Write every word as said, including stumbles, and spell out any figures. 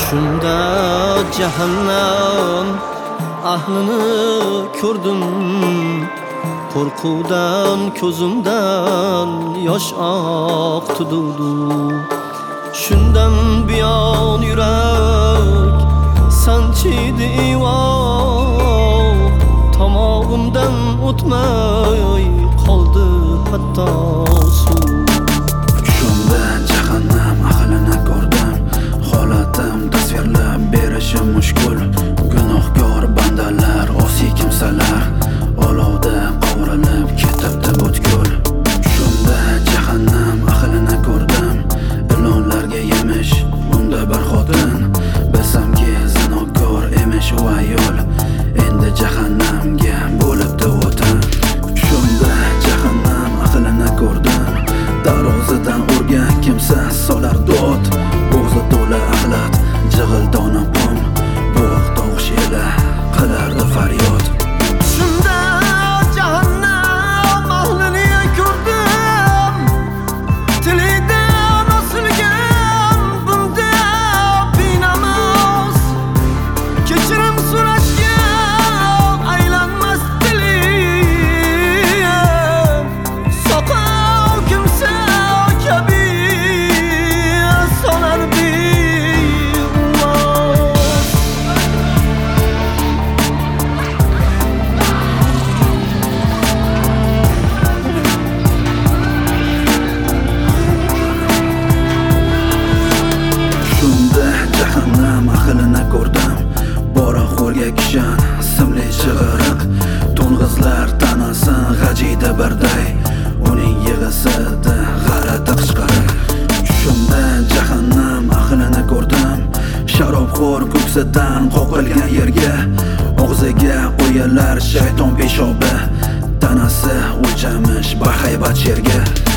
Shunda jahannam ahlini ko'rdim. Qo'rquvdan ko'zimdan yosh oqdi. Shundan buyon yurak sanchidi voh, tomog'imdan o'tmay qoldi hatto suv. Shunda jahannam ahlini ko'rdim. Holatim tasvirlab berishim mushkul. Gunohkor bandalar, osiy kimsalar olovda qovurilib ketibdi butkul. Shunda jahannam ahlini ko'rdim. Ilonlarga yemish unda bir xotin, bilsamki zinokor emish u ayol. Endi jahannamga bo'libdi o'tin. Shunda jahannam ahlini ko'rdim. Tarozidan urgan kimsa solar dod. Bo'g'zi to'la axlat, jig'ildoni qum, bo'g'oq tovush ila qilardi faryod. Shunda jahannam ahlini ko'rdim. Tilidan osilgan bunda binamas, kechirim so'rashga aylanmas dilim. Soqov kimsa kabi solardi uvoz. Shunda jahannam ahlini ko'rdim. Poraxo'rga kishan, simli chig'iriq, to'ng'izlar tanasin g'ajiydi birday. Uning yig'isida g'alati qichqiriq. Shunda jahannam ahlini ko'rdim. Sharobxo'r ko'ksidan qoqilgan yerga og'ziga qo'yarlar shayton peshobi. Tanasi o'lchamish bahaybat sherga.